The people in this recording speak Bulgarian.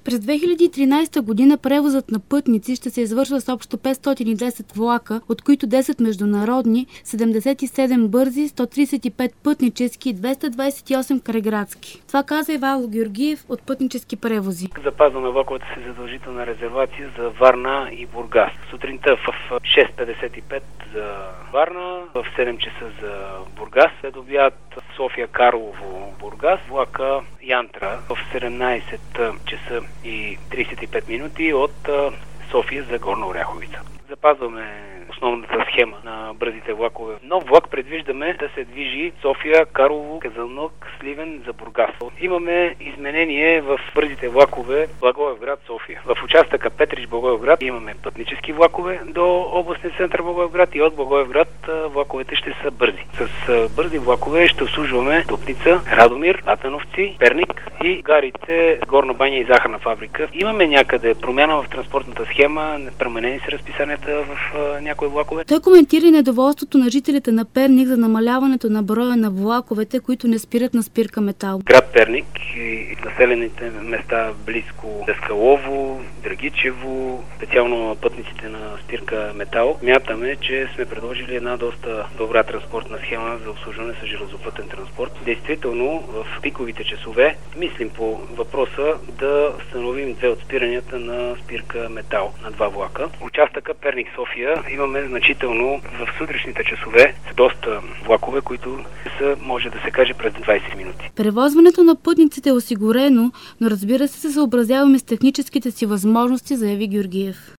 През 2013 година превозът на пътници ще се извършва с общо 510 влака, от които 10 международни, 77 бързи, 135 пътнически и 228 крайградски. Това каза Ивайло Георгиев от Пътнически превози. Запазваме влаковете с задължителна резервация за Варна и Бургас. Сутринта в 6:55 за Варна, в 7 часа за Бургас. След обяд София, Карлово, Бургас, влака Янтра в 17 часа и 35 минути от София за Горна Оряховица. Запазваме основната схема на бързите влакове. Нов влак предвиждаме да се движи София, Карлово, Казанлък, Сливен за Бургас. Имаме изменение в бързите влакове Благоевград, София. В участъка Петрич, Благоевград имаме пътнически влакове до областния център Благоевград и от Благоевград влаковете ще са бързи. С бързи влакове ще обслужваме Дупница, Радомир, Атановци, Перник и гарите Горна баня и захарна фабрика. Имаме някъде промяна в транспортната схема, променени са разписанията в някои влакове. Той коментира недоволството на жителите на Перник за намаляването на броя на влаковете, които не спират на спирка Метал. Град Перник и населените места близко Даскалово, Драгичево, специално пътниците на спирка Метал, мятаме, че сме предложили една доста добра транспортна схема за обслужване с железопътен транспорт. Действително, в пиковите часове мислим по въпроса да установим две от спиранията на спирка Метал на два влака. Участъка Перник-София имаме значително в сутрешните часове доста влакове, които са, може да се каже, през 20 минути. Превозването на пътниците е осигурено, но разбира се съобразяваме с техническите си възможности, заяви Георгиев.